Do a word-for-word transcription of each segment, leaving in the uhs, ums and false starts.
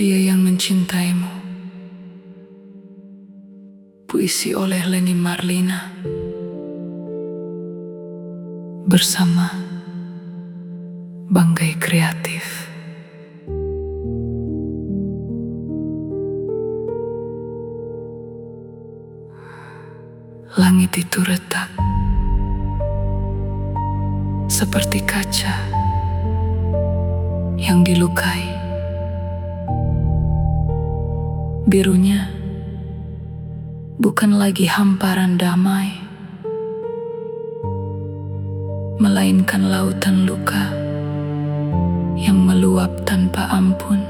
Dia yang mencintaimu. Puisi oleh Leni Marlina bersama Banggai Kreatif. Langit itu retak seperti kaca yang dilukai. Birunya bukan lagi hamparan damai, melainkan lautan luka yang meluap tanpa ampun.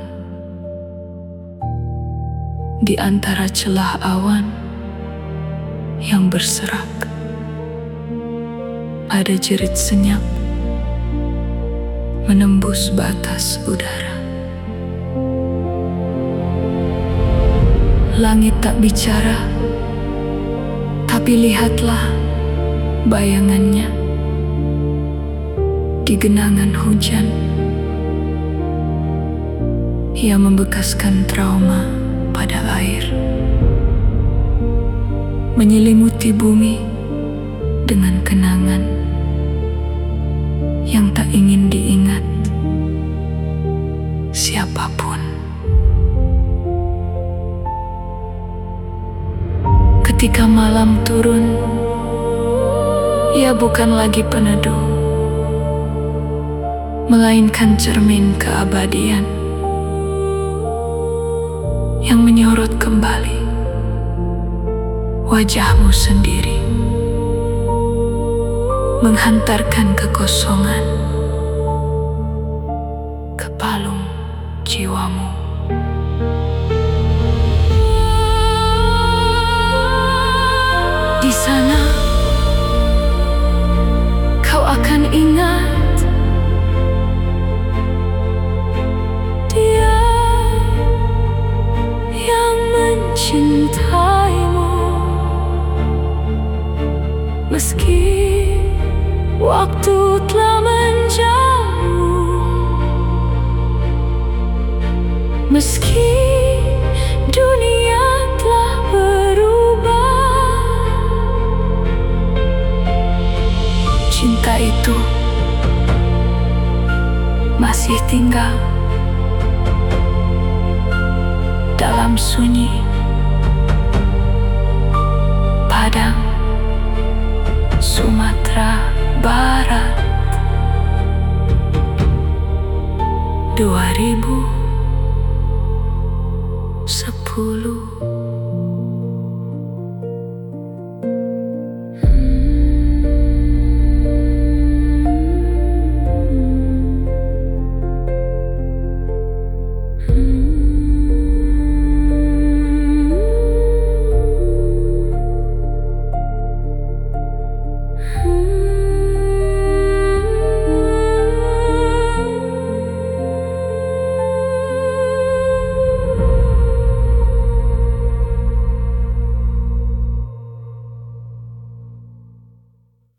Di antara celah awan yang berserak, ada jerit senyap menembus batas udara. Langit tak bicara, tapi lihatlah bayangannya di genangan hujan. Ia membekaskan trauma pada air, menyelimuti bumi dengan kenangan yang tak ingin diingat siapapun. Ketika malam turun, ia bukan lagi peneduh, melainkan cermin keabadian yang menyorot kembali wajahmu sendiri, menghantarkan kekosongan ke palung jiwamu. Di sana kau akan ingat dia yang mencintaimu, meski waktu telah menjauh, meski dunia telah berubah. Cinta itu masih tinggal dalam sunyi padang Sumatera Barat. Dua ribu sepuluh